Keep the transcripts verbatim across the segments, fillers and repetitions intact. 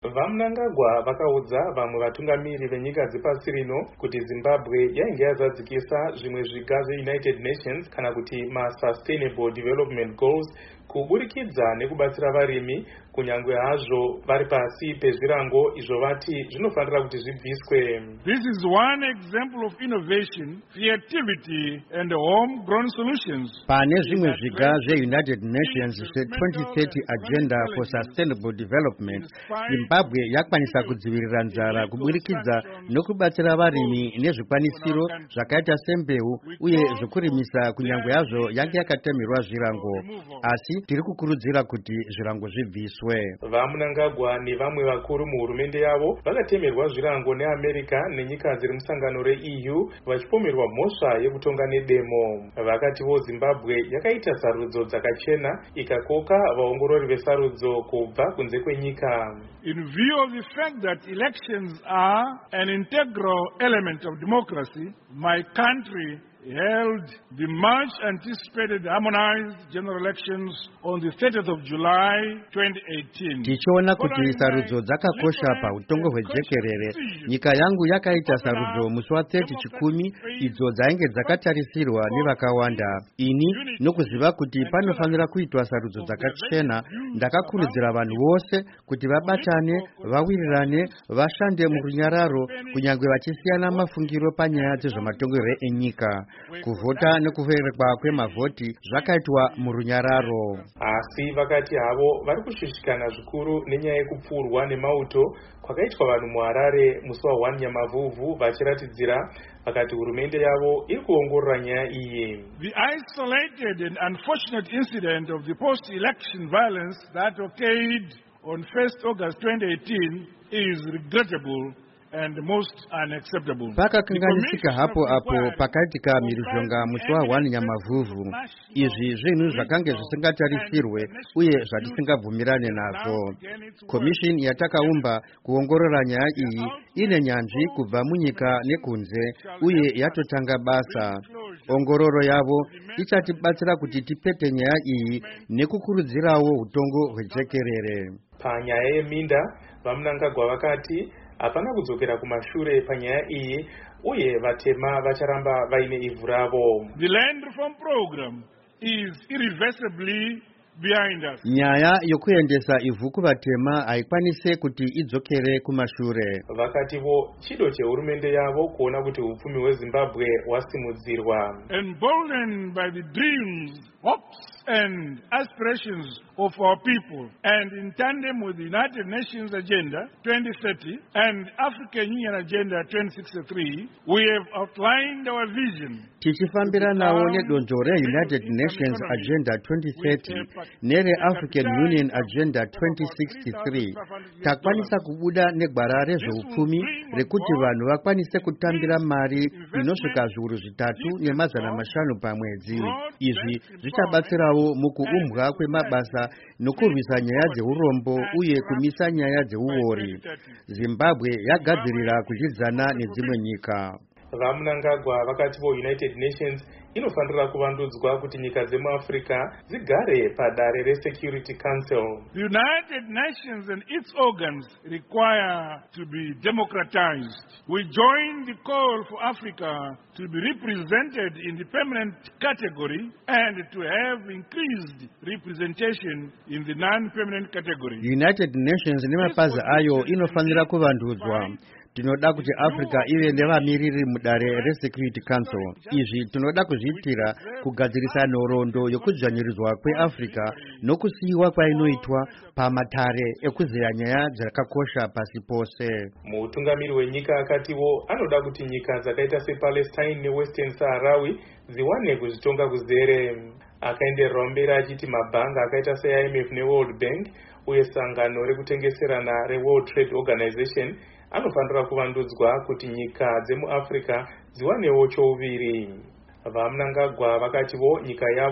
Vamnangagwa vakaudza vamwe vatungamiri venyika dzepasi rino kuti Zimbabwe yainge yazadzikisa zvimwe zviga zveUnited Nations kana kuti ma-Sustainable Development Goals kuburikidza nekubatsira varimi kunyangwe hazvo vari pasi pezvirango izvo vati zvinofanira kuti zvibviswe. This is one example of innovation, creativity and homegrown solutions. Pane zvimwe zviga zveUnited Nations twenty thirty Agenda for Sustainable Development, Zimbabwe yakwanisa kudzivirira nzara kuburikidza nokubatsira varimi nezvikwanisiro zvakaita sembeu uye zvokurimisa kunyangwe hazvo yange yakatemerwa zvirango, asi tiri kukurudzira kuti zvirango zvibviswe. Vamnangagwa nevamwe vakuru muhurumende yavo vakatemerwa zvirango neAmerica nenyika dziri musangano reE U vachipomerwa mhosva yekutonga nedemo. Vakatiwo Zimbabwe yakaita sarudzo dzakachena ikakoka vaongorori vesarudzo kubva kunze kwenyika. In view of the fact that elections are an integral element of democracy, my country held the much anticipated harmonized general elections on the thirtieth of July twenty eighteen. Tichiona kuti sarudzo dzakakosha pautongo hwejekerere, nyika yangu yakaita sarudzo musi wa thirty chikumi idzo dzainge dzakatarisirwa nevakawanda. Ini nokuziva kuti panofanira kuitwa sarudzo dzakachena, ndakakurudzira vanhu vose kuti vabatane, vawirirane, vashande murunyararo kunyangwe vachisiyana mafungiro panyaya dzezvematongero enyika. Kuvhota nekuverekwa kwemavhoti zvakaitwa murunyararo. Asi vakati havo vari kushushikana zvikuru nenyaya yekupfurwa nemauto kwakaitwa vanhu muHarare musi wa one Nyamavhuvhu vachiratidzira vakati hurumende yavo iri kuongorora nyaya iyi. The isolated and unfortunate incident of the post-election violence that occurred on first August twenty eighteen is regrettable and most unacceptable. Pakakanganisika hapo hapo pakaitika mhirizhonga musi wa one Nyamavhuvhu. Izvi zvinhu zvakange zvisingatarisirwe uye zvatisingabvumirane nazvo. Commission yatakaumba kuongorora nyaya iyi ine nyanzvi kubva munyika nekunze uye yatotanga basa. Ongororo yavo ichatibatsira kuti tipete nyaya iyi nekukurudzirawo utongo hwejekerere. Panyaya yeminda, Vamnangagwa vakati hapana kudzokera kumashure panyaya iyi uye vatema vacharamba vaine ivhu ravo. The land reform program is irreversibly behind us. Nyaya yokuendesa ivhu kuvatema haikwanise kuti idzokere kumashure. Vakativo chido chehurumende yavo kuona kuti upfumi hweZimbabwe hwasimudzirwa. Emboldened by the dreams, hopes and aspirations of our people, and in tandem with the United Nations Agenda twenty thirty and African Union Agenda twenty sixty-three, we have outlined our vision. Tichifambira nawo nedonzvo reUnited Nations Agenda twenty thirty nere African Union Agenda twenty sixty-three, takwanisa kubuda negwara rezveupfumi rekuti vanhu vakwanise kutambira mari inosvika zviuru zvitatu nemazana mashanu pamwedzi. Izvi zvichabatsirawo mukuumbwa kwemabasa nokurwisa nyaya dzeurombo uye kumisa nyaya dzeuori. Zimbabwe yagadzirira kuzvidzana nedzimwe nyika. Vamnangagwa vakativo United Nations inofanira kuvandudzwa kuti nyika dzemuAfrica dzigare padare reSecurity Council. The United Nations and its organs require to be democratized. We join the call for Africa to be represented in the permanent category and to have increased representation in the non-permanent category. The United Nations nemapazi ayo inofanira kuvandudzwa. Tinoda kuti Africa ive nevamiriri mudare reSecurity Council. Izvi tinoda kuzviitira kugadzirisa nhoroondo yokudzvanyirizwa kweAfrica nokusiyiwa kwainoitwa pamatare ekuzeya nyaya dzakakosha pasi pose. Mutungamiri wenyika akatiwo anoda kuti nyika dzakaita sePalestine neWestern Saharawi dziwane kuzvitonga kuzere. Akaenderera mberi achiti mabhanga akaita seI M F neWorld Bank uye sangano rekutengeserana reWorld Trade Organization anofanira kuvandudzwa kuti nyika dzemuAfrica dziwanewo chouviri. Vamnangagwa vakativo nyika yavo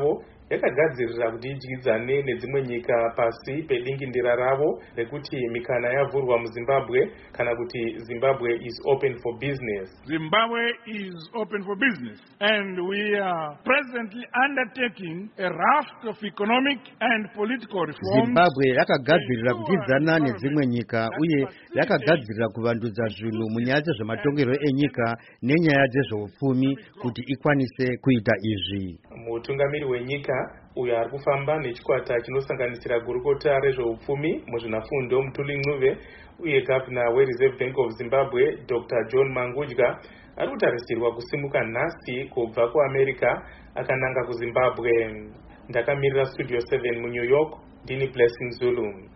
yakagadzirira kuti idyidzane nedzimwe nyika pasi pedingindira ravo rekuti mikana yavhurwa muZimbabwe kana kuti Zimbabwe is open for business. Zimbabwe is open for business, and we are presently undertaking a raft of economic and political reforms. Zimbabwe yakagadzirira kudyidzana nedzimwe nyika uye yakagadzirira kuvandudza zvinhu munyaya dzezvematongero enyika nenyaya dzezveupfumi kuti ikwanise kuita izvi. Mutungamiri wenyika uyo ari kufamba nechikwata chinosanganisira gurukota rezveupfumi muzvinafundo Mutuli Ncube uye gavana weReserve Bank of Zimbabwe Doctor John Mangudya ari kutarisirwa kusimuka nhasi kubva kuAmerica akananga kuZimbabwe. Ndakamirira Studio seven muNew York, ndini Blessing Zulu.